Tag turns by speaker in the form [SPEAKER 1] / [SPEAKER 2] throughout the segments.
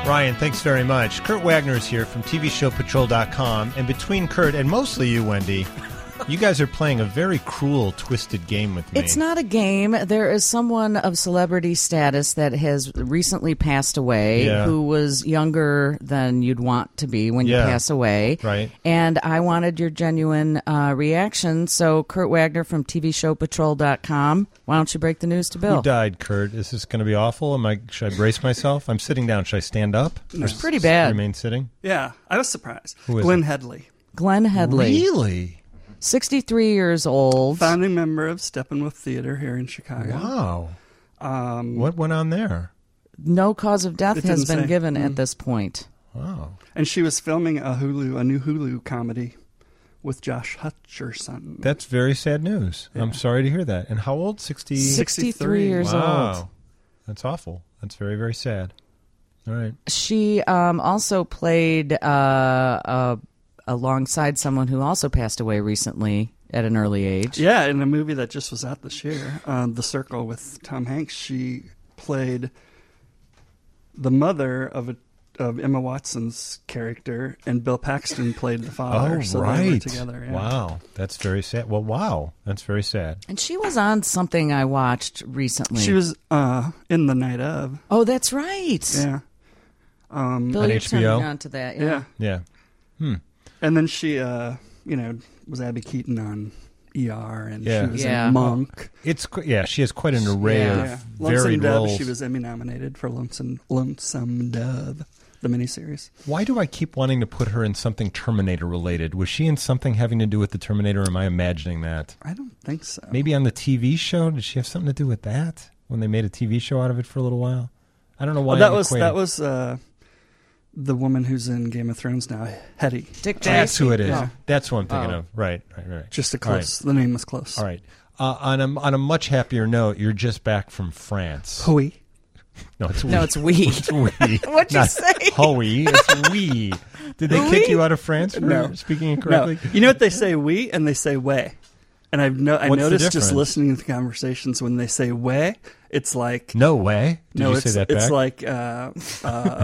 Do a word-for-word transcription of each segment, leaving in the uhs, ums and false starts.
[SPEAKER 1] Ryan, thanks very much. Kurt Wagner is here from T V Show Patrol dot com, and between Kurt and mostly you, Wendy, you guys are playing a very cruel, twisted game with me.
[SPEAKER 2] It's not a game. There is someone of celebrity status that has recently passed away
[SPEAKER 1] Yeah.
[SPEAKER 2] who was younger than you'd want to be when
[SPEAKER 1] Yeah.
[SPEAKER 2] you pass away.
[SPEAKER 1] Right.
[SPEAKER 2] And I wanted your genuine uh, reaction. So, Kurt Wagner from T V Show Patrol dot com, why don't you break the news to Bill?
[SPEAKER 1] Who died, Kurt? Is this going to be awful? Am I? Should I brace myself? I'm sitting down. Should I stand up?
[SPEAKER 2] It was pretty bad.
[SPEAKER 1] Remain sitting?
[SPEAKER 3] Yeah, I was surprised.
[SPEAKER 1] Who is
[SPEAKER 3] Glenn
[SPEAKER 1] it?
[SPEAKER 3] Headley,
[SPEAKER 2] Glenn Headley.
[SPEAKER 1] Really?
[SPEAKER 2] sixty-three years old.
[SPEAKER 3] founding member of Steppenwolf Theater here in Chicago.
[SPEAKER 1] Wow.
[SPEAKER 3] Um,
[SPEAKER 1] What went on there?
[SPEAKER 2] No cause of death
[SPEAKER 3] It
[SPEAKER 2] has
[SPEAKER 3] didn't
[SPEAKER 2] been
[SPEAKER 3] say.
[SPEAKER 2] given
[SPEAKER 3] Mm.
[SPEAKER 2] at this point.
[SPEAKER 1] Wow.
[SPEAKER 3] And she was filming a Hulu, a new Hulu comedy with Josh Hutcherson.
[SPEAKER 1] That's very sad news. I'm
[SPEAKER 3] Yeah.
[SPEAKER 1] sorry to hear that. And how old? sixty?
[SPEAKER 2] sixty-three years
[SPEAKER 1] Wow.
[SPEAKER 2] old.
[SPEAKER 1] That's awful. That's very, very sad. All right.
[SPEAKER 2] She um, also played uh, uh, alongside someone who also passed away recently at an early age.
[SPEAKER 3] Yeah, in a movie that just was out this year, um, The Circle with Tom Hanks, she played the mother of a, of Emma Watson's character, and Bill Paxton played the father.
[SPEAKER 1] Oh,
[SPEAKER 3] so
[SPEAKER 1] right.
[SPEAKER 3] they were together. Yeah.
[SPEAKER 1] Wow. That's very sad. Well, wow. That's very sad.
[SPEAKER 2] And she was on something I watched recently.
[SPEAKER 3] She was uh, in The Night of.
[SPEAKER 2] Oh, that's right.
[SPEAKER 3] Yeah. Um,
[SPEAKER 2] Bill,
[SPEAKER 1] On
[SPEAKER 2] you're
[SPEAKER 1] H B O?
[SPEAKER 2] turning on to that. Yeah.
[SPEAKER 3] yeah.
[SPEAKER 1] Yeah. Hmm.
[SPEAKER 3] And then she, uh, you know, was Abby Keaton on E R, and
[SPEAKER 1] Yeah.
[SPEAKER 3] she was
[SPEAKER 2] Yeah.
[SPEAKER 3] in Monk.
[SPEAKER 1] It's qu- yeah. She has quite an array
[SPEAKER 2] Yeah.
[SPEAKER 1] of
[SPEAKER 3] Yeah. Lonesome
[SPEAKER 1] varied
[SPEAKER 3] Dove,
[SPEAKER 1] roles.
[SPEAKER 3] she was Emmy nominated for Lonesome, Lonesome Dove, the miniseries.
[SPEAKER 1] Why do I keep wanting to put her in something Terminator related? Was she in something having to do with the Terminator? Or am I imagining that?
[SPEAKER 3] I don't think so.
[SPEAKER 1] Maybe on the T V show. Did she have something to do with that when they made a T V show out of it for a little while? I don't know why.
[SPEAKER 3] Oh, that
[SPEAKER 1] I'm
[SPEAKER 3] was
[SPEAKER 1] equating-
[SPEAKER 3] that was uh, the woman who's in Game of Thrones now, Hetty.
[SPEAKER 2] Dick
[SPEAKER 1] That's
[SPEAKER 2] Tracy.
[SPEAKER 1] who it is.
[SPEAKER 3] Yeah.
[SPEAKER 1] That's what I'm thinking
[SPEAKER 2] Oh.
[SPEAKER 1] of. Right. Right. Right.
[SPEAKER 3] Just a
[SPEAKER 1] All right.
[SPEAKER 3] close. The name was close.
[SPEAKER 1] All right. Uh, on a on a much happier note, you're just back from France.
[SPEAKER 3] Hui.
[SPEAKER 1] No, it's we.
[SPEAKER 2] No, it's we.
[SPEAKER 1] It's we.
[SPEAKER 2] What'd you
[SPEAKER 1] Not
[SPEAKER 2] say?
[SPEAKER 1] Hoey. It's we. Did they kick
[SPEAKER 2] Oui?
[SPEAKER 1] you out of France for
[SPEAKER 3] No.
[SPEAKER 1] speaking
[SPEAKER 3] No,
[SPEAKER 1] incorrectly?
[SPEAKER 3] you know what they say? We and they say way. And I've no, I
[SPEAKER 1] What's the
[SPEAKER 3] noticed just
[SPEAKER 1] difference?
[SPEAKER 3] listening to the conversations when they say way, it's like
[SPEAKER 1] No way. Did
[SPEAKER 3] no,
[SPEAKER 1] you
[SPEAKER 3] it's
[SPEAKER 1] say that
[SPEAKER 3] it's
[SPEAKER 1] back?
[SPEAKER 3] like uh, uh,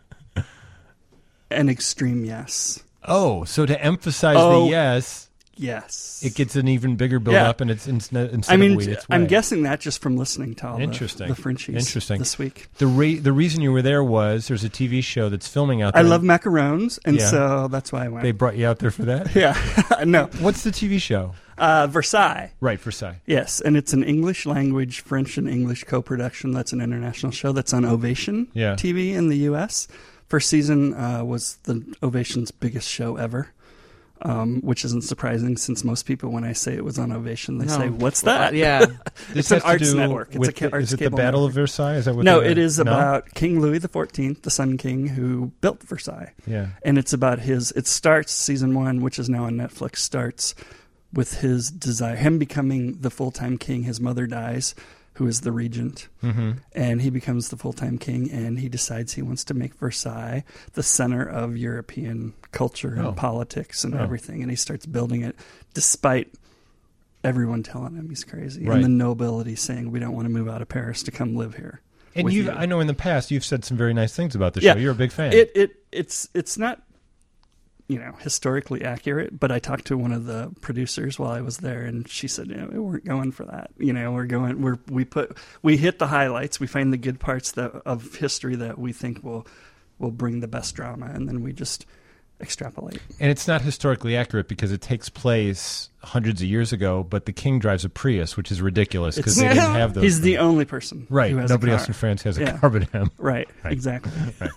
[SPEAKER 3] an extreme yes.
[SPEAKER 1] Oh, so to emphasize
[SPEAKER 3] Oh.
[SPEAKER 1] the yes,
[SPEAKER 3] Yes.
[SPEAKER 1] it gets an even bigger build
[SPEAKER 3] Yeah.
[SPEAKER 1] up, and it's instead, instead
[SPEAKER 3] I mean,
[SPEAKER 1] of we, it's
[SPEAKER 3] I'm
[SPEAKER 1] way.
[SPEAKER 3] guessing that just from listening to all
[SPEAKER 1] Interesting.
[SPEAKER 3] the, the Frenchies
[SPEAKER 1] Interesting.
[SPEAKER 3] this week.
[SPEAKER 1] The re- the reason you were there was there's a T V show that's filming out
[SPEAKER 3] I
[SPEAKER 1] there.
[SPEAKER 3] love macarons, and
[SPEAKER 1] Yeah.
[SPEAKER 3] so that's why I went.
[SPEAKER 1] They brought you out there for that.
[SPEAKER 3] yeah, no,
[SPEAKER 1] What's the T V show?
[SPEAKER 3] uh, Versailles.
[SPEAKER 1] Right, Versailles.
[SPEAKER 3] Yes, and it's an English language, French and English co-production. That's an international show that's on Ovation
[SPEAKER 1] Yeah.
[SPEAKER 3] T V in the U S. First season uh, was the Ovation's biggest show ever, um, which isn't surprising since most people, when I say it was on Ovation, they
[SPEAKER 2] No.
[SPEAKER 3] say, "What's that?"
[SPEAKER 2] Yeah.
[SPEAKER 3] It's
[SPEAKER 1] This
[SPEAKER 3] an
[SPEAKER 1] has to
[SPEAKER 3] arts
[SPEAKER 1] do
[SPEAKER 3] network. It's
[SPEAKER 1] with
[SPEAKER 3] a ca-
[SPEAKER 1] the-
[SPEAKER 3] arts
[SPEAKER 1] Is it the
[SPEAKER 3] cable
[SPEAKER 1] Battle of
[SPEAKER 3] network.
[SPEAKER 1] Versailles? Is that what
[SPEAKER 3] No,
[SPEAKER 1] they-
[SPEAKER 3] it is
[SPEAKER 1] no?
[SPEAKER 3] about King Louis the Fourteenth, the Sun King, who built Versailles.
[SPEAKER 1] Yeah.
[SPEAKER 3] And it's about his, it starts, season one, which is now on Netflix, starts with his desire, him becoming the full-time king. His mother dies, who is the regent,
[SPEAKER 1] Mm-hmm.
[SPEAKER 3] and he becomes the full-time king, and he decides he wants to make Versailles the center of European culture and
[SPEAKER 1] Oh.
[SPEAKER 3] politics and
[SPEAKER 1] Oh.
[SPEAKER 3] everything, and he starts building it despite everyone telling him he's crazy,
[SPEAKER 1] Right.
[SPEAKER 3] and the nobility saying, we don't want to move out of Paris to come live here.
[SPEAKER 1] And
[SPEAKER 3] with
[SPEAKER 1] you,
[SPEAKER 3] you.
[SPEAKER 1] I know in the past you've said some very nice things about the
[SPEAKER 3] Yeah.
[SPEAKER 1] show. You're a big fan.
[SPEAKER 3] It it it's it's not, you know, historically accurate, but I talked to one of the producers while I was there, and she said, you know, we weren't going for that. You know, we're going we're we put we hit the highlights, we find the good parts that of history that we think will will bring the best drama, and then we just extrapolate.
[SPEAKER 1] And it's not historically accurate because it takes place hundreds of years ago, but the king drives a Prius, which is ridiculous because they
[SPEAKER 3] It's-
[SPEAKER 1] didn't have those.
[SPEAKER 3] He's the only person
[SPEAKER 1] right.
[SPEAKER 3] who has
[SPEAKER 1] Nobody
[SPEAKER 3] a
[SPEAKER 1] else
[SPEAKER 3] car.
[SPEAKER 1] in France has a
[SPEAKER 3] Yeah.
[SPEAKER 1] car but him.
[SPEAKER 3] Right,
[SPEAKER 1] Right.
[SPEAKER 3] exactly.
[SPEAKER 1] Right.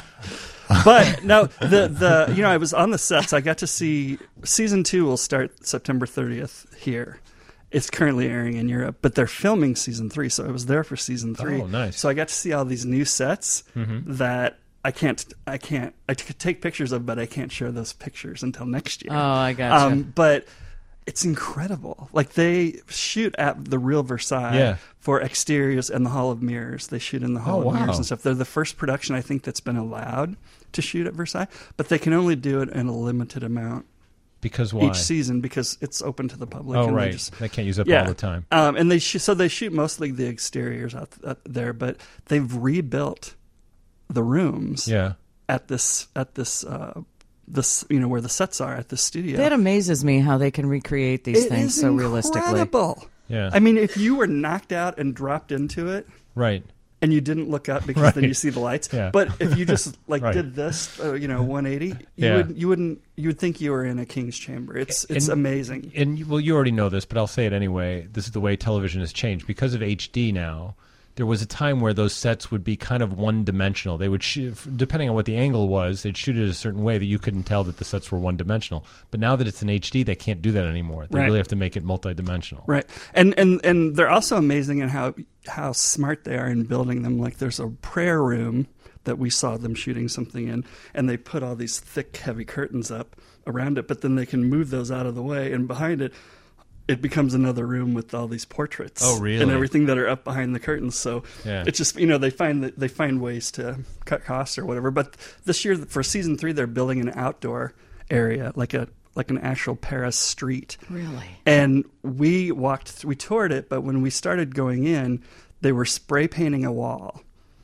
[SPEAKER 3] But no, the the you know, I was on the sets. I got to see season two will start September thirtieth here. It's currently airing in Europe, but they're filming season three, so I was there for season three.
[SPEAKER 1] Oh, nice.
[SPEAKER 3] So I got to see all these new sets
[SPEAKER 1] Mm-hmm.
[SPEAKER 3] that I can't I can't I could take pictures of, but I can't share those pictures until next year.
[SPEAKER 2] Oh, I gotcha.
[SPEAKER 3] Um, but it's incredible. Like, they shoot at the real Versailles
[SPEAKER 1] Yeah.
[SPEAKER 3] for exteriors and the Hall of Mirrors. They shoot in the Hall
[SPEAKER 1] Oh,
[SPEAKER 3] of Mirrors
[SPEAKER 1] wow.
[SPEAKER 3] and stuff. They're the first production, I think, that's been allowed to shoot at Versailles, but they can only do it in a limited amount
[SPEAKER 1] Because why?
[SPEAKER 3] each season because it's open to the public.
[SPEAKER 1] oh,
[SPEAKER 3] and
[SPEAKER 1] right.
[SPEAKER 3] They, just,
[SPEAKER 1] They can't use up
[SPEAKER 3] yeah.
[SPEAKER 1] all the time.
[SPEAKER 3] Um, and they sh- so they shoot mostly the exteriors out, th- out there, but they've rebuilt the rooms
[SPEAKER 1] Yeah.
[SPEAKER 3] at this at this uh, this you know where the sets are at the studio.
[SPEAKER 2] That amazes me how they can recreate these
[SPEAKER 3] It
[SPEAKER 2] things
[SPEAKER 3] is
[SPEAKER 2] so realistically.
[SPEAKER 3] incredible.
[SPEAKER 1] Yeah.
[SPEAKER 3] I mean, if you were knocked out and dropped into it,
[SPEAKER 1] Right.
[SPEAKER 3] and you didn't look up because
[SPEAKER 1] Right.
[SPEAKER 3] then you see the lights.
[SPEAKER 1] Yeah.
[SPEAKER 3] But if you just like
[SPEAKER 1] Right.
[SPEAKER 3] did this, uh, you know, one eighty, you
[SPEAKER 1] Yeah.
[SPEAKER 3] would you wouldn't you would think you were in a king's chamber. It's it's
[SPEAKER 1] And-
[SPEAKER 3] amazing.
[SPEAKER 1] And, well, you already know this, but I'll say it anyway. This is the way television has changed. Because of H D now, there was a time where those sets would be kind of one-dimensional. They would, shoot, depending on what the angle was, they'd shoot it a certain way that you couldn't tell that the sets were one-dimensional. But now that it's in H D, they can't do that anymore. They
[SPEAKER 3] Right.
[SPEAKER 1] really have to make it multi-dimensional.
[SPEAKER 3] Right. And and and they're also amazing in how how smart they are in building them. Like there's a prayer room that we saw them shooting something in, and they put all these thick, heavy curtains up around it, but then they can move those out of the way, and behind it it becomes another room with all these portraits
[SPEAKER 1] Oh, really?
[SPEAKER 3] and everything that are up behind the curtains. So
[SPEAKER 1] Yeah.
[SPEAKER 3] it's just, you know, they find that they find ways to cut costs or whatever. But this year for season three, they're building an outdoor area, like a like an actual Paris street.
[SPEAKER 2] Really?
[SPEAKER 3] And we walked, we toured it, but when we started going in, they were spray painting a wall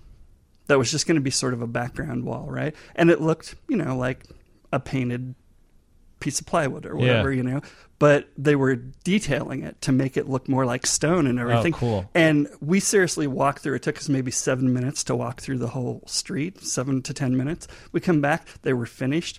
[SPEAKER 3] that was just going to be sort of a background wall, right? And it looked, you know, like a painted piece of plywood or whatever,
[SPEAKER 1] Yeah.
[SPEAKER 3] you know. But they were detailing it to make it look more like stone and everything.
[SPEAKER 1] Oh, cool.
[SPEAKER 3] And we seriously walked through. It took us maybe seven minutes to walk through the whole street, seven to ten minutes. We come back, they were finished.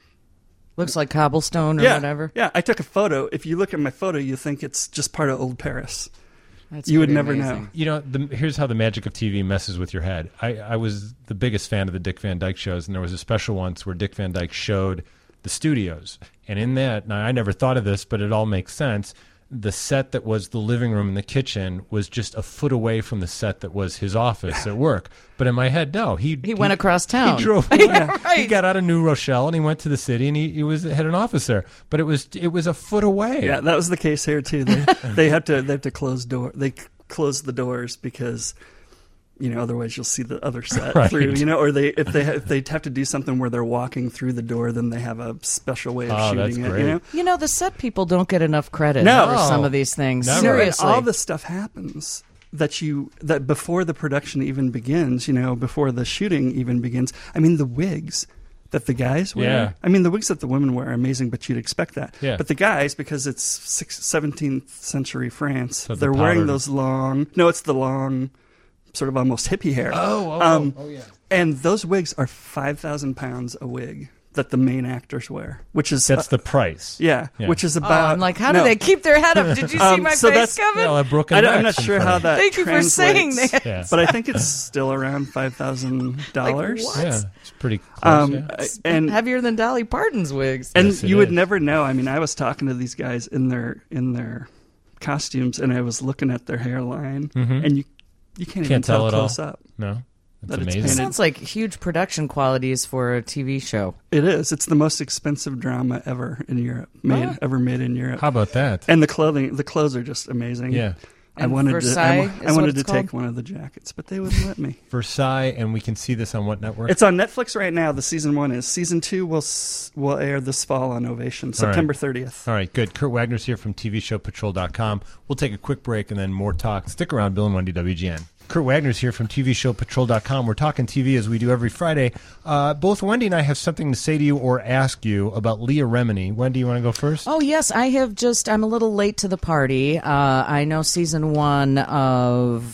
[SPEAKER 2] Looks like cobblestone or
[SPEAKER 3] yeah,
[SPEAKER 2] whatever.
[SPEAKER 3] Yeah, I took a photo. If you look at my photo, you think it's just part of old Paris.
[SPEAKER 2] That's
[SPEAKER 3] You would
[SPEAKER 2] pretty
[SPEAKER 3] never
[SPEAKER 2] amazing.
[SPEAKER 3] know.
[SPEAKER 1] You know, the, here's how the magic of T V messes with your head. I, I was the biggest fan of the Dick Van Dyke shows, and there was a special once where Dick Van Dyke showed the studios. And in that, now I never thought of this, but it all makes sense. The set that was the living room and the kitchen was just a foot away from the set that was his office at work. But in my head, no. He
[SPEAKER 2] He went across town.
[SPEAKER 1] He drove.
[SPEAKER 2] Yeah,
[SPEAKER 1] He
[SPEAKER 2] right.
[SPEAKER 1] got out of New Rochelle and he went to the city and he, he was had an office there. But it was it was a foot away.
[SPEAKER 3] Yeah, that was the case here too. They they have to they have to close door. They c- close the doors because, you know, otherwise you'll see the other set
[SPEAKER 1] Right.
[SPEAKER 3] through. You know, or they if they ha- if they have to do something where they're walking through the door, then they have a special way of
[SPEAKER 1] Oh, that's
[SPEAKER 3] shooting it.
[SPEAKER 1] great.
[SPEAKER 3] You know,
[SPEAKER 2] You know, the set people don't get enough credit
[SPEAKER 3] No.
[SPEAKER 2] for some of these things.
[SPEAKER 1] Never.
[SPEAKER 3] No, and
[SPEAKER 2] Seriously.
[SPEAKER 3] all this stuff happens that you that before the production even begins. You know, before the shooting even begins. I mean, the wigs that the guys wear.
[SPEAKER 1] Yeah.
[SPEAKER 3] I mean, the wigs that the women wear are amazing, but you'd expect that.
[SPEAKER 1] Yeah.
[SPEAKER 3] But the guys, because it's six, seventeenth century France,
[SPEAKER 1] So the
[SPEAKER 3] they're wearing
[SPEAKER 1] powdered-
[SPEAKER 3] those long. No, it's the long, sort of almost hippie hair.
[SPEAKER 1] Oh, oh,
[SPEAKER 3] Um,
[SPEAKER 1] oh, yeah.
[SPEAKER 3] And those wigs are five thousand pounds a wig that the main actors wear, which is
[SPEAKER 1] That's
[SPEAKER 3] uh,
[SPEAKER 1] the price.
[SPEAKER 3] yeah,
[SPEAKER 1] Yeah.
[SPEAKER 3] which is
[SPEAKER 2] Oh,
[SPEAKER 3] about.
[SPEAKER 2] I'm like, how
[SPEAKER 3] no.
[SPEAKER 2] do they keep their head up? Did you see
[SPEAKER 3] Um,
[SPEAKER 2] my
[SPEAKER 3] so
[SPEAKER 2] face,
[SPEAKER 3] that's-
[SPEAKER 2] Kevin?
[SPEAKER 1] Yeah, like broken
[SPEAKER 3] I don't, I'm
[SPEAKER 1] necks
[SPEAKER 3] not
[SPEAKER 1] in
[SPEAKER 3] sure
[SPEAKER 1] front
[SPEAKER 3] how
[SPEAKER 1] of
[SPEAKER 3] that.
[SPEAKER 2] Thank you for saying
[SPEAKER 3] translates,
[SPEAKER 2] that.
[SPEAKER 1] Yeah.
[SPEAKER 3] But I think it's still around five thousand dollars.
[SPEAKER 2] what?
[SPEAKER 1] Yeah, it's pretty close.
[SPEAKER 3] Um,
[SPEAKER 1] yeah.
[SPEAKER 3] and
[SPEAKER 2] Heavier than Dolly Parton's wigs.
[SPEAKER 3] and
[SPEAKER 1] Yes, it
[SPEAKER 3] you would
[SPEAKER 1] is.
[SPEAKER 3] never know. I mean, I was talking to these guys in their in their costumes, and I was looking at their hairline, and you you can't, even
[SPEAKER 1] Can't tell
[SPEAKER 3] tell
[SPEAKER 1] at all.
[SPEAKER 3] close up.
[SPEAKER 1] No, that's
[SPEAKER 3] that it's
[SPEAKER 1] amazing.
[SPEAKER 3] painted.
[SPEAKER 2] Sounds like huge production qualities for a T V show.
[SPEAKER 3] It is. It's the most expensive drama ever in Europe, made
[SPEAKER 2] Oh.
[SPEAKER 3] ever made in Europe.
[SPEAKER 1] How about that?
[SPEAKER 3] And the clothing, the clothes are just amazing.
[SPEAKER 1] Yeah.
[SPEAKER 3] I
[SPEAKER 2] And
[SPEAKER 3] wanted to.
[SPEAKER 2] Versailles
[SPEAKER 3] I, wa-
[SPEAKER 2] is
[SPEAKER 3] I
[SPEAKER 2] what
[SPEAKER 3] wanted to
[SPEAKER 2] it's
[SPEAKER 3] take
[SPEAKER 2] called?
[SPEAKER 3] one of the jackets, but they wouldn't let me.
[SPEAKER 1] Versailles, and we can see this on what network?
[SPEAKER 3] It's on Netflix right now. The season one is. Season two will s- will air this fall on Ovation, September thirtieth.
[SPEAKER 1] All right, good. Kurt Wagner's here from T V Show Patrol dot com. We'll take a quick break and then more talk. Stick around, Bill and Wendy, W G N. Kurt Wagner's here from T V Show Patrol dot com. We're talking T V as we do every Friday. Uh, both Wendy and I have something to say to you or ask you about Leah Remini. Wendy, you want to go first?
[SPEAKER 2] Oh, yes. I have just, I'm a little late to the party. Uh, I know season one of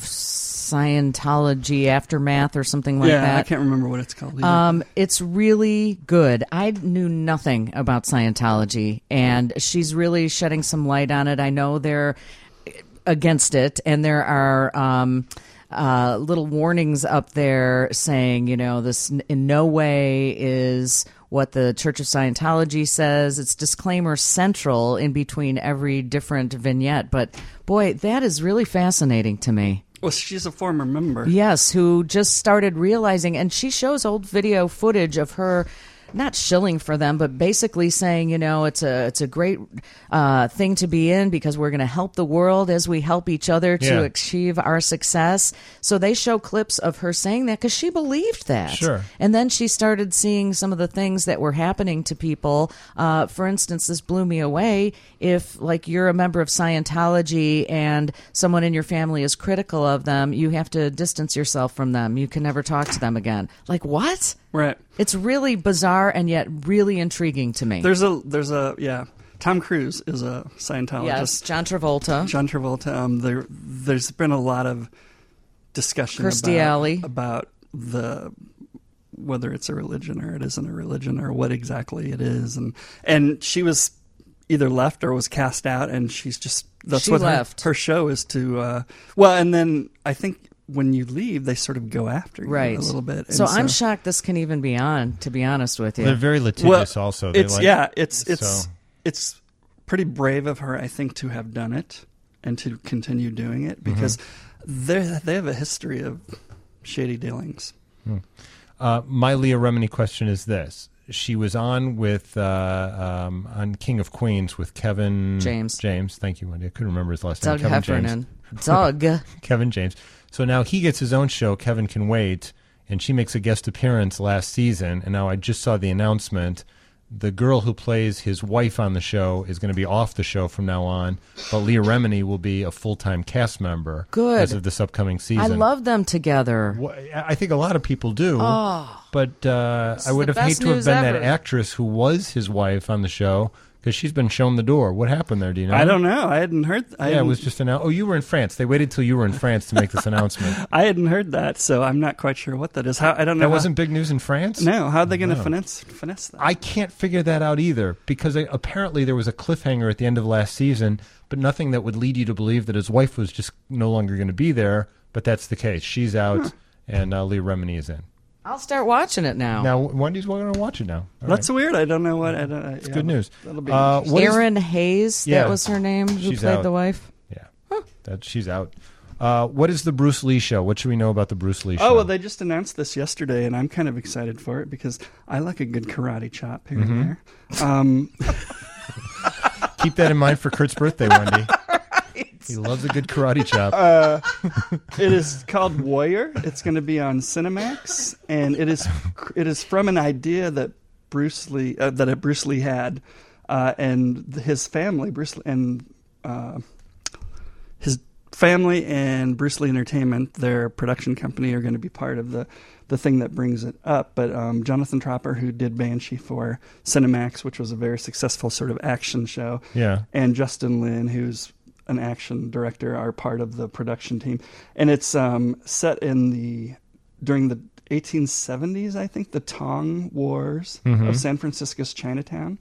[SPEAKER 2] Scientology Aftermath or something like
[SPEAKER 3] yeah,
[SPEAKER 2] that.
[SPEAKER 3] I can't remember what it's called. either.
[SPEAKER 2] Um, it's really good. I knew nothing about Scientology, and she's really shedding some light on it. I know they're against it, and there are um, uh, little warnings up there saying, you know, this n- in no way is what the Church of Scientology says. It's disclaimer central in between every different vignette. But boy, that is really fascinating to me.
[SPEAKER 3] well, she's a former member.
[SPEAKER 2] Yes, who just started realizing, and she shows old video footage of her not shilling for them, but basically saying, you know, it's a it's a great uh, thing to be in because we're going to help the world as we help each other to
[SPEAKER 1] Yeah.
[SPEAKER 2] achieve our success. So they show clips of her saying that because she believed that.
[SPEAKER 1] Sure.
[SPEAKER 2] And then she started seeing some of the things that were happening to people. Uh, for instance, this blew me away. If, like, you're a member of Scientology and someone in your family is critical of them, you have to distance yourself from them. You can never talk to them again. Like, what?
[SPEAKER 3] Right.
[SPEAKER 2] It's really bizarre and yet really intriguing to me.
[SPEAKER 3] There's a there's a yeah. Tom Cruise is a Scientologist.
[SPEAKER 2] Yes, John Travolta.
[SPEAKER 3] John Travolta. Um, there there's been a lot of discussion
[SPEAKER 2] Kirstie
[SPEAKER 3] about,
[SPEAKER 2] Alley.
[SPEAKER 3] about the whether it's a religion or it isn't a religion or what exactly it is, and and she was either left or was cast out, and she's just that's
[SPEAKER 2] She
[SPEAKER 3] what her,
[SPEAKER 2] left.
[SPEAKER 3] her show is to. Uh, well, and then I think when you leave, they sort of go after you
[SPEAKER 2] Right.
[SPEAKER 3] a little bit. And
[SPEAKER 2] So I'm shocked this can even be on, to be honest with you.
[SPEAKER 1] They're very litigious.
[SPEAKER 3] Well,
[SPEAKER 1] also, they
[SPEAKER 3] it's
[SPEAKER 1] like,
[SPEAKER 3] yeah, it's it's
[SPEAKER 1] so-
[SPEAKER 3] it's pretty brave of her, I think, to have done it and to continue doing it because
[SPEAKER 1] Mm-hmm.
[SPEAKER 3] they they have a history of shady dealings.
[SPEAKER 1] Uh, my Leah Remini question is this: she was on with uh, um, on King of Queens with Kevin
[SPEAKER 2] James.
[SPEAKER 1] James, thank you, Wendy. I couldn't remember his last
[SPEAKER 2] Doug
[SPEAKER 1] name. Kevin
[SPEAKER 2] Heffernan.
[SPEAKER 1] James.
[SPEAKER 2] Doug.
[SPEAKER 1] Kevin James. So now he gets his own show, Kevin Can Wait, and she makes a guest appearance last season. And now I just saw the announcement. The girl who plays his wife on the show is going to be off the show from now on, but Leah Remini will be a full-time cast member
[SPEAKER 2] Good.
[SPEAKER 1] as of this upcoming season.
[SPEAKER 2] I love them together.
[SPEAKER 1] Wha- I think a lot of people do,
[SPEAKER 2] Oh.
[SPEAKER 1] but uh,
[SPEAKER 2] This
[SPEAKER 1] I
[SPEAKER 2] is
[SPEAKER 1] would
[SPEAKER 2] the
[SPEAKER 1] have hated
[SPEAKER 2] best
[SPEAKER 1] to have
[SPEAKER 2] news
[SPEAKER 1] been that
[SPEAKER 2] ever.
[SPEAKER 1] actress who was his wife on the show because she's been shown the door. What happened there? Do you know?
[SPEAKER 3] I don't know. I hadn't heard. I
[SPEAKER 1] Yeah, it
[SPEAKER 3] hadn't-
[SPEAKER 1] was just an. Oh, you were in France. They waited till you were in France to make this announcement.
[SPEAKER 3] I hadn't heard that, so I'm not quite sure what that is. How I don't know.
[SPEAKER 1] That
[SPEAKER 3] how-
[SPEAKER 1] wasn't big news in France.
[SPEAKER 3] No, how are they going to
[SPEAKER 1] No.
[SPEAKER 3] finesse finesse that?
[SPEAKER 1] I can't figure that out either because I, apparently there was a cliffhanger at the end of last season, but nothing that would lead you to believe that his wife was just no longer going to be there. But that's the case. She's out, and uh, Leah Remini is in.
[SPEAKER 2] I'll start watching it now.
[SPEAKER 1] Now, Wendy's going to watch it now. All
[SPEAKER 3] That's
[SPEAKER 1] right.
[SPEAKER 3] weird. I don't know what. I don't. It's
[SPEAKER 1] good news.
[SPEAKER 3] That'll be
[SPEAKER 1] Uh,
[SPEAKER 3] interesting.
[SPEAKER 1] what is-
[SPEAKER 2] Erin Hayes,
[SPEAKER 1] Yeah.
[SPEAKER 2] that was her name, who
[SPEAKER 1] She's
[SPEAKER 2] played
[SPEAKER 1] out.
[SPEAKER 2] the wife.
[SPEAKER 1] Yeah, that she's out. Uh, what is the Bruce Lee show? What should we know about the Bruce Lee show?
[SPEAKER 3] Oh well, they just announced this yesterday, and I'm kind of excited for it because I like a good karate chop here
[SPEAKER 1] Mm-hmm.
[SPEAKER 3] and there. Um,
[SPEAKER 1] Keep that in mind for Kurt's birthday, Wendy. He loves a good karate chop.
[SPEAKER 3] Uh, it is called Warrior. It's going to be on Cinemax, and it is it is from an idea that Bruce Lee uh, that a Bruce Lee had, uh, and his family, Bruce Lee, and uh, his family and Bruce Lee Entertainment, their production company, are going to be part of the the thing that brings it up. But um, Jonathan Tropper, who did Banshee for Cinemax, which was a very successful sort of action show,
[SPEAKER 1] Yeah.
[SPEAKER 3] and Justin Lin, who's an action director, are part of the production team. And it's um, set in the during the eighteen seventies, I think, the Tong Wars
[SPEAKER 1] Mhm.
[SPEAKER 3] of San Francisco's Chinatown.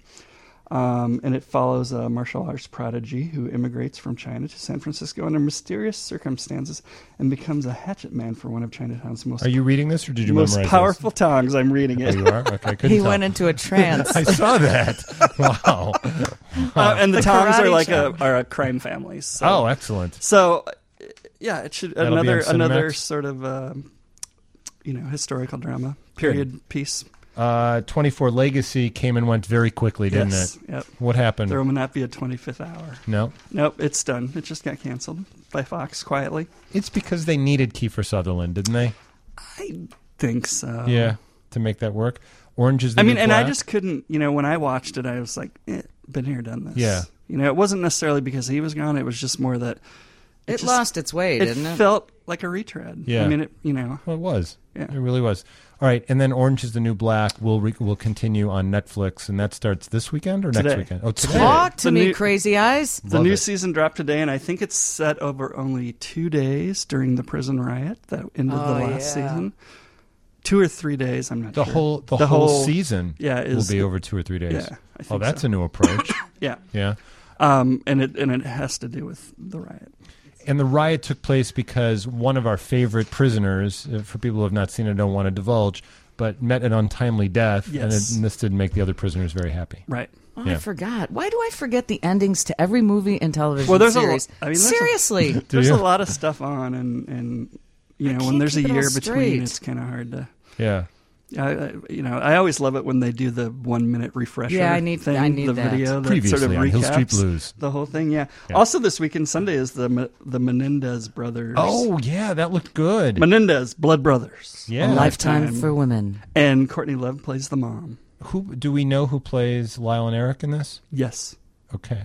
[SPEAKER 3] Um, and it follows a martial arts prodigy who immigrates from China to San Francisco under mysterious circumstances and becomes a hatchet man for one of Chinatown's most,
[SPEAKER 1] Are you reading this, or did you
[SPEAKER 3] most
[SPEAKER 1] memorize
[SPEAKER 3] powerful tongs. I'm reading
[SPEAKER 1] this?
[SPEAKER 3] it.
[SPEAKER 1] Oh, you are? Okay, couldn't
[SPEAKER 2] He
[SPEAKER 1] tell.
[SPEAKER 2] went into a trance.
[SPEAKER 1] I saw that. Wow.
[SPEAKER 3] Uh, and the,
[SPEAKER 2] The
[SPEAKER 3] Tongs are
[SPEAKER 2] karate
[SPEAKER 3] like
[SPEAKER 2] chop.
[SPEAKER 3] a are a crime family. So.
[SPEAKER 1] Oh, excellent.
[SPEAKER 3] So, uh, yeah, it should
[SPEAKER 1] That'll be
[SPEAKER 3] another
[SPEAKER 1] on
[SPEAKER 3] another
[SPEAKER 1] Cinemax?
[SPEAKER 3] sort of uh, you know historical drama period piece.
[SPEAKER 1] Uh, twenty-four Legacy came and went very quickly, didn't
[SPEAKER 3] yes,
[SPEAKER 1] it?
[SPEAKER 3] yep.
[SPEAKER 1] What happened?
[SPEAKER 3] There will not be a twenty-fifth hour.
[SPEAKER 1] No.
[SPEAKER 3] Nope, it's done. It just got canceled by Fox quietly.
[SPEAKER 1] It's because they needed Kiefer Sutherland, didn't they?
[SPEAKER 3] I think so.
[SPEAKER 1] Yeah, to make that work. Orange is the
[SPEAKER 3] I mean,
[SPEAKER 1] New
[SPEAKER 3] and I
[SPEAKER 1] Black?
[SPEAKER 3] just couldn't. You know, when I watched it, I was like, eh, "Been here, done this."
[SPEAKER 1] Yeah.
[SPEAKER 3] You know, it wasn't necessarily because he was gone. It was just more that
[SPEAKER 2] It,
[SPEAKER 3] just-
[SPEAKER 2] lost its way,
[SPEAKER 3] It
[SPEAKER 2] didn't it?
[SPEAKER 3] felt like a retread.
[SPEAKER 1] Yeah.
[SPEAKER 3] I mean, it. You know.
[SPEAKER 1] Well, it was.
[SPEAKER 3] Yeah.
[SPEAKER 1] It really was. All right, and then Orange is the New Black will re- will continue on Netflix, and that starts this weekend or next
[SPEAKER 3] Today.
[SPEAKER 1] weekend? Oh, today.
[SPEAKER 2] Talk to
[SPEAKER 3] The
[SPEAKER 2] me,
[SPEAKER 3] new-
[SPEAKER 2] crazy eyes.
[SPEAKER 3] The
[SPEAKER 1] Love
[SPEAKER 3] new
[SPEAKER 1] it.
[SPEAKER 3] season dropped today, and I think it's set over only two days during the prison riot that ended
[SPEAKER 2] Oh,
[SPEAKER 3] the last
[SPEAKER 2] yeah.
[SPEAKER 3] season. Two or three days, I'm not
[SPEAKER 1] The
[SPEAKER 3] sure.
[SPEAKER 1] whole the,
[SPEAKER 3] The
[SPEAKER 1] whole,
[SPEAKER 3] whole-
[SPEAKER 1] season
[SPEAKER 3] yeah,
[SPEAKER 1] will
[SPEAKER 3] is-
[SPEAKER 1] be over two or three days.
[SPEAKER 3] Yeah, I think
[SPEAKER 1] Oh, that's
[SPEAKER 3] so.
[SPEAKER 1] a new approach.
[SPEAKER 3] Yeah,
[SPEAKER 1] Yeah.
[SPEAKER 3] um, and it and it has to do with the riot.
[SPEAKER 1] And the riot took place because one of our favorite prisoners, uh, for people who have not seen it, don't want to divulge, but met an untimely death, and,
[SPEAKER 3] Yes.
[SPEAKER 1] it, and this didn't make the other prisoners very happy.
[SPEAKER 3] Right.
[SPEAKER 2] Oh,
[SPEAKER 1] Yeah.
[SPEAKER 2] I forgot. Why do I forget the endings to every movie and television
[SPEAKER 3] Well, there's a lo-
[SPEAKER 2] series?
[SPEAKER 3] I mean, there's a-
[SPEAKER 2] Seriously.
[SPEAKER 1] Do
[SPEAKER 3] There's
[SPEAKER 1] you?
[SPEAKER 3] a lot of stuff on, and and you
[SPEAKER 2] I
[SPEAKER 3] know when
[SPEAKER 2] can't
[SPEAKER 3] there's a
[SPEAKER 2] keep it all
[SPEAKER 3] year between,
[SPEAKER 2] straight.
[SPEAKER 3] it's kind of hard to.
[SPEAKER 1] Yeah.
[SPEAKER 3] I, I, you know, I always love it when they do the one minute refresher.
[SPEAKER 2] Yeah, I need-
[SPEAKER 3] thing,
[SPEAKER 2] I need
[SPEAKER 3] the
[SPEAKER 2] that.
[SPEAKER 3] video that
[SPEAKER 1] Previously
[SPEAKER 3] sort of
[SPEAKER 1] on Hill Street
[SPEAKER 3] recaps
[SPEAKER 1] Blues.
[SPEAKER 3] the whole thing. Yeah.
[SPEAKER 1] Yeah.
[SPEAKER 3] Also, this weekend Sunday is the Me- the Menendez brothers.
[SPEAKER 1] Oh, yeah, that looked good.
[SPEAKER 3] Menendez Blood Brothers.
[SPEAKER 1] Yeah.
[SPEAKER 2] A Lifetime
[SPEAKER 3] Lifetime.
[SPEAKER 2] for Women.
[SPEAKER 3] And Courtney Love plays the mom.
[SPEAKER 1] Who do we know who plays Lyle and Eric in this?
[SPEAKER 3] Yes.
[SPEAKER 1] Okay.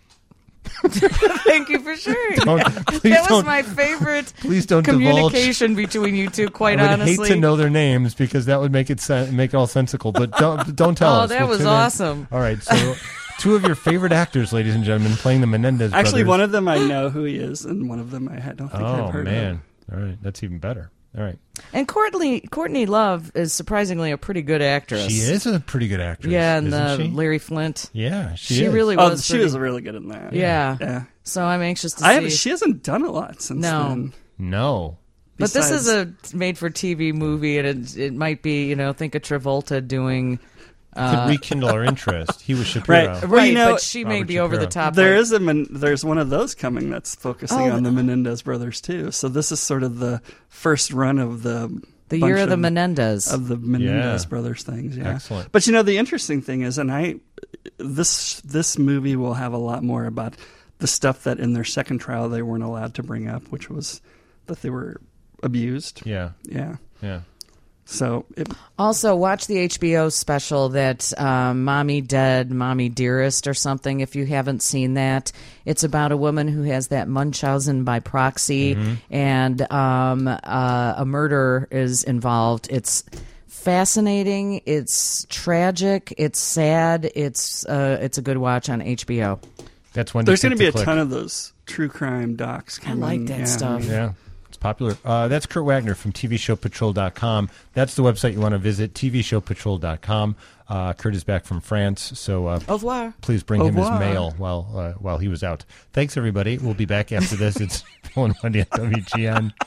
[SPEAKER 2] Thank you for sharing.
[SPEAKER 1] Don't,
[SPEAKER 2] that
[SPEAKER 1] please
[SPEAKER 2] was
[SPEAKER 1] don't,
[SPEAKER 2] my favorite
[SPEAKER 1] please don't divulge.
[SPEAKER 2] communication between you two, quite
[SPEAKER 1] I would
[SPEAKER 2] honestly.
[SPEAKER 1] hate to know their names because that would make it sen- make it all sensical. But don't don't tell
[SPEAKER 2] Oh,
[SPEAKER 1] us.
[SPEAKER 2] that
[SPEAKER 1] We'll
[SPEAKER 2] was
[SPEAKER 1] tune in.
[SPEAKER 2] awesome.
[SPEAKER 1] All right, so two of your favorite actors, ladies and gentlemen, playing the Menendez
[SPEAKER 3] Actually,
[SPEAKER 1] brothers.
[SPEAKER 3] one of them I know who he is, and one of them I don't think
[SPEAKER 1] Oh
[SPEAKER 3] I've heard
[SPEAKER 1] man! All right, that's even better. All right,
[SPEAKER 2] And Courtney Courtney Love is surprisingly a pretty good actress.
[SPEAKER 1] she is a pretty good actress.
[SPEAKER 2] Yeah, and
[SPEAKER 1] isn't
[SPEAKER 2] uh,
[SPEAKER 1] she?
[SPEAKER 2] Larry Flint.
[SPEAKER 1] Yeah, she,
[SPEAKER 2] She
[SPEAKER 1] is.
[SPEAKER 2] really
[SPEAKER 3] of. Oh,
[SPEAKER 2] was.
[SPEAKER 3] she
[SPEAKER 2] pretty-
[SPEAKER 3] was really good in that.
[SPEAKER 2] Yeah.
[SPEAKER 3] Yeah.
[SPEAKER 2] So I'm anxious to
[SPEAKER 3] I
[SPEAKER 2] see.
[SPEAKER 3] have, she hasn't done a lot since
[SPEAKER 2] No.
[SPEAKER 3] then.
[SPEAKER 1] No.
[SPEAKER 2] but this is
[SPEAKER 3] besides-
[SPEAKER 2] a made-for-T V movie, and it, it might be, you know, think of Travolta doing.
[SPEAKER 1] Could
[SPEAKER 2] Uh,
[SPEAKER 1] rekindle our interest. He was Shapiro.
[SPEAKER 3] Right.
[SPEAKER 2] right,
[SPEAKER 3] Well, you know,
[SPEAKER 2] but she may
[SPEAKER 1] Robert
[SPEAKER 2] be over the
[SPEAKER 1] Shapiro.
[SPEAKER 2] top.
[SPEAKER 3] There
[SPEAKER 2] like-
[SPEAKER 3] is a Men- there's one of those coming that's focusing
[SPEAKER 2] Oh,
[SPEAKER 3] on
[SPEAKER 2] the-
[SPEAKER 3] the Menendez brothers too. So this is sort of the first run of the
[SPEAKER 2] the
[SPEAKER 3] bunch
[SPEAKER 2] year of the Menendez.
[SPEAKER 3] of the Menendez
[SPEAKER 1] Yeah.
[SPEAKER 3] brothers things. Yeah,
[SPEAKER 1] Excellent.
[SPEAKER 3] But you know, the interesting thing is, and I this this movie will have a lot more about the stuff that in their second trial they weren't allowed to bring up, which was that they were abused.
[SPEAKER 1] Yeah,
[SPEAKER 3] Yeah.
[SPEAKER 1] yeah.
[SPEAKER 3] So it,
[SPEAKER 2] Also, watch the H B O special that um, Mommy Dead, Mommy Dearest or something, if you haven't seen that. It's about a woman who has that Munchausen by proxy, and um, uh, a murder is involved. It's fascinating. It's tragic. It's sad. It's uh, it's a good watch on H B O.
[SPEAKER 1] That's when
[SPEAKER 3] there's going to be a
[SPEAKER 1] click.
[SPEAKER 3] ton of those true crime docs
[SPEAKER 2] I
[SPEAKER 3] coming.
[SPEAKER 2] like that
[SPEAKER 3] yeah.
[SPEAKER 2] stuff.
[SPEAKER 1] Yeah, it's popular. Uh, that's Kurt Wagner from T V Show Patrol dot com. That's the website you want to visit, T V Show Patrol dot com. Uh, Kurt is back from France, so uh,
[SPEAKER 2] Au revoir.
[SPEAKER 1] please bring
[SPEAKER 3] Au
[SPEAKER 1] him his
[SPEAKER 3] revoir.
[SPEAKER 1] mail while uh, while he was out. Thanks, everybody. We'll be back after this. It's Bill and Wendy on W G N.